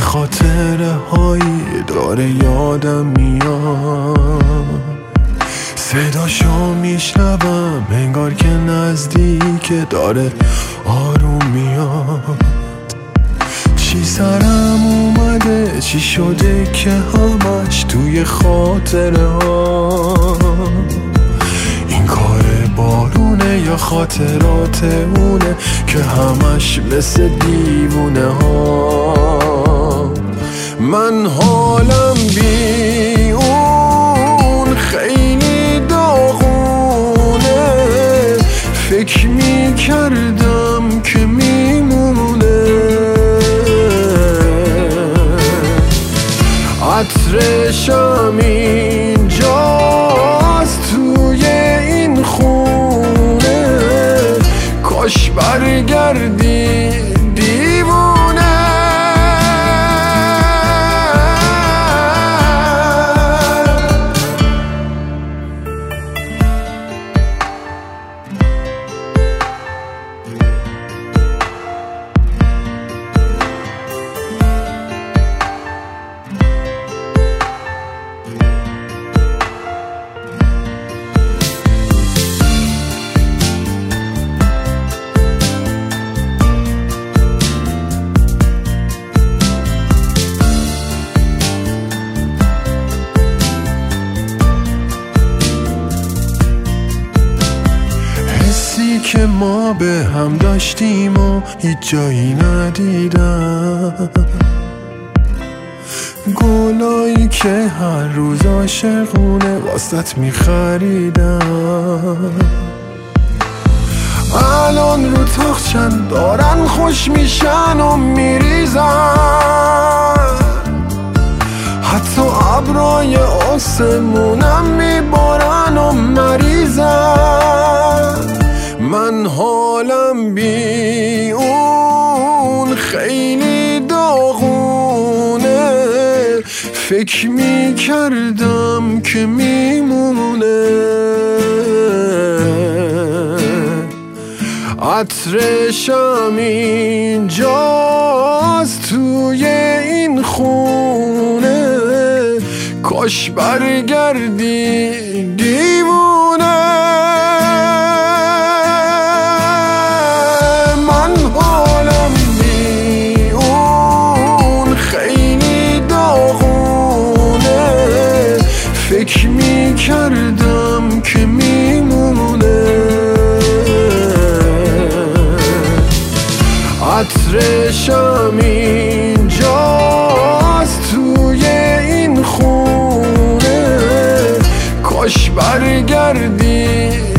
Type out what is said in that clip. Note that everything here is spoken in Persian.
خاطره هایی داره یادم میاد، صداشو میشنوم انگار که نزدیکه، داره آروم میاد. چی سرم اومده، چی شده که همش توی خاطره ها؟ این کار بارونه یا خاطرات اونه که همش مثل دیوونه ها؟ من حالم بی اون خیلی داغونه، فکر میکردم که میمونه، عطرشم اینجاست توی این خونه، کاش برگردی دیوونه. که ما به هم داشتیم و هیچ جایی ندیدم، گلایی که هر روز عاشقونه واسط میخریدم، الان رو تاخچن دارن خوش میشن و میریزن، حتی ابرای آسمونم میبارن و مریضن. من حالم بی اون خیلی داغونه، فکر میکردم که میمونه، عطرشم اینجاست توی این خونه، کاش برگردی دیوونه. فکر میکردم که میمونه، عطرشم اینجاست توی این خونه، کاش برگردی